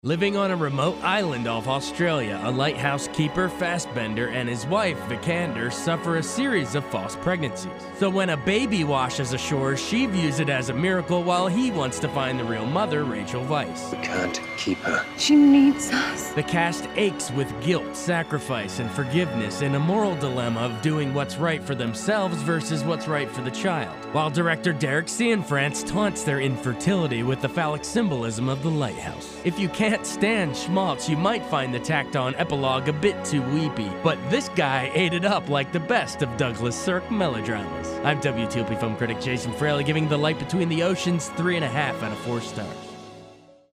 Living on a remote island off Australia, a lighthouse keeper, Fassbender, and his wife, Vikander, suffer a series of false pregnancies. So when a baby washes ashore, she views it as a miracle while he wants to find the real mother, Rachel Weisz. We can't keep her. She needs us. The cast aches with guilt, sacrifice, and forgiveness in a moral dilemma of doing what's right for themselves versus what's right for the child, while director Derek Cianfrance taunts their infertility with the phallic symbolism of the lighthouse. If you can't stand schmaltz, you might find the tacked-on epilogue a bit too weepy, but this guy ate it up like the best of Douglas Sirk melodramas. I'm WTOP film critic Jason Fraley, giving The Light Between the Oceans 3.5 out of 4 stars.